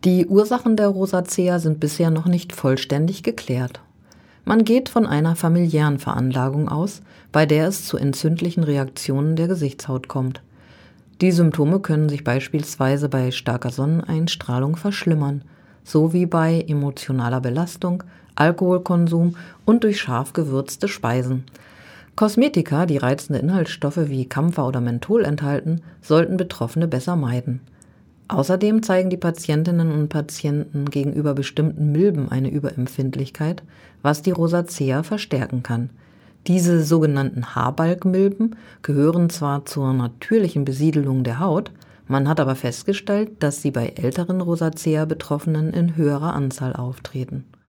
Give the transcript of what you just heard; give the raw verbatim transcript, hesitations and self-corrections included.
Die Ursachen der Rosacea sind bisher noch nicht vollständig geklärt. Man geht von einer familiären Veranlagung aus, bei der es zu entzündlichen Reaktionen der Gesichtshaut kommt. Die Symptome können sich beispielsweise bei starker Sonneneinstrahlung verschlimmern, sowie bei emotionaler Belastung, Alkoholkonsum und durch scharf gewürzte Speisen. Kosmetika, die reizende Inhaltsstoffe wie Camphor oder Menthol enthalten, sollten Betroffene besser meiden. Außerdem zeigen die Patientinnen und Patienten gegenüber bestimmten Milben eine Überempfindlichkeit, was die Rosacea verstärken kann. Diese sogenannten Haarbalgmilben gehören zwar zur natürlichen Besiedelung der Haut, man hat aber festgestellt, dass sie bei älteren Rosacea-Betroffenen in höherer Anzahl auftreten.